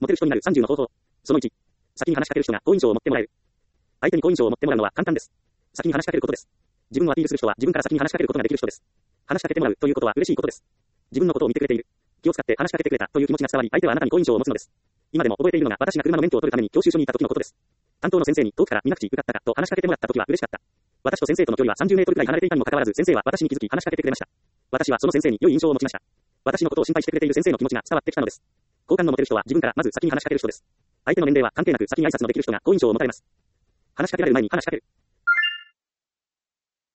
モテる人になる30の方法。その1。先に話しかける人が好印象を持ってもらえる。相手に好印象を持ってもらうのは簡単です。先に話しかけることです。自分をアピールする人は自分から先に話しかけることができる人です。話しかけてもらうということは嬉しいことです。自分のことを見てくれている。気を使って話しかけてくれたという気持ちが伝わり、相手はあなたに好印象を持つのです。今でも覚えているのが私が車の免許を取るために教習所に行った時のことです。担当の先生に遠くから水口受かったかと話しかけてもらった時は嬉しかった。私と先生との距離は30メートルくらい離れていたにもかかわらず先生は私に気づき話しかけてくれました。私はその先生に良い印象を持ちました。私のことを心配してくれている先生の気持ちが伝わってきたのです。好感の持てる人は自分からまず先に話しかける人です。相手の年齢は関係なく先に挨拶のできる人が好印象を持たれます。話しかけられる前に話しかける。